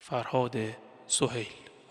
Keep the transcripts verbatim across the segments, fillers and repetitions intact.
فرهاد سهیل.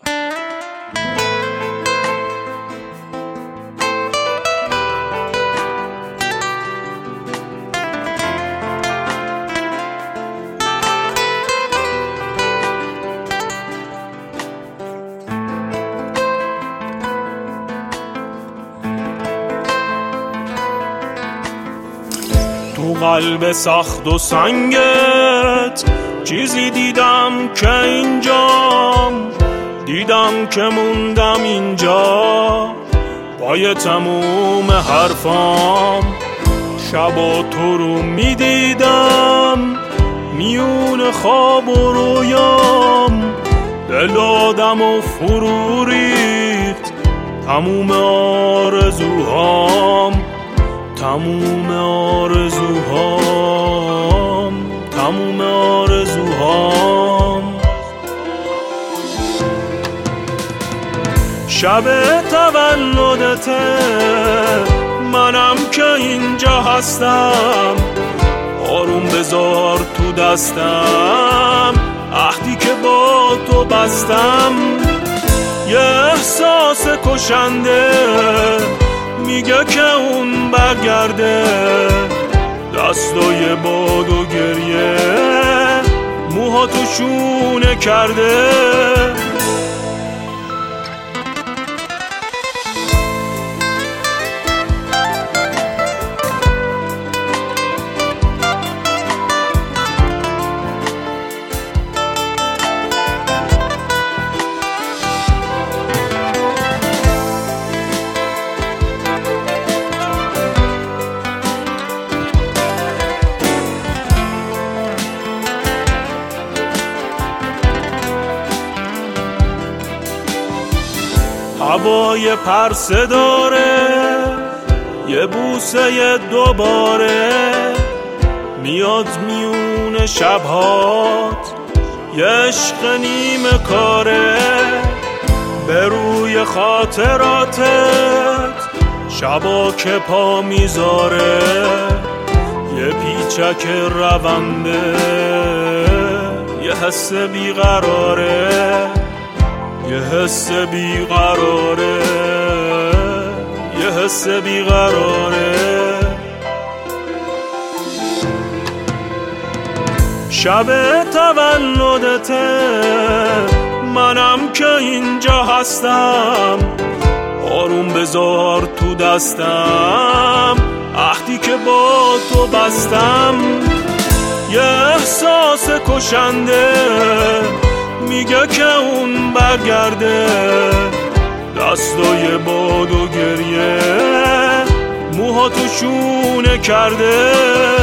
تو قلب سخت و سنگت چیزی دیدم که اینجام، دیدم که موندم اینجا پای تموم حرفام. شبا تو رو میدیدم میون خواب و رویام، دل آدم و فرو ریخت تموم آرزوهام، تموم آرزوهام، تموم آرزوهام. شب تولدته منم که اینجا هستم، آروم بذار تو دستم عهدی که با تو بستم. یه احساس کشنده میگه که اون برگرده، دستای باد و گریه موها تو شونه کرده. هوای پرسه داره یه بوسه دوباره، میاد میون شبهات یه عشق نیمه کاره. به روی خاطراتت شبا که پا میذاره، یه پیچک رونده یه حس بیقراره، یه حس بیقراره، یه حس بیقراره. شب تولدته منم که اینجا هستم، آروم بذار تو دستم عهدی که با تو بستم. یه احساس کشنده میگه که اون برگرده، دستای باد و گریه موها تو شونه کرده.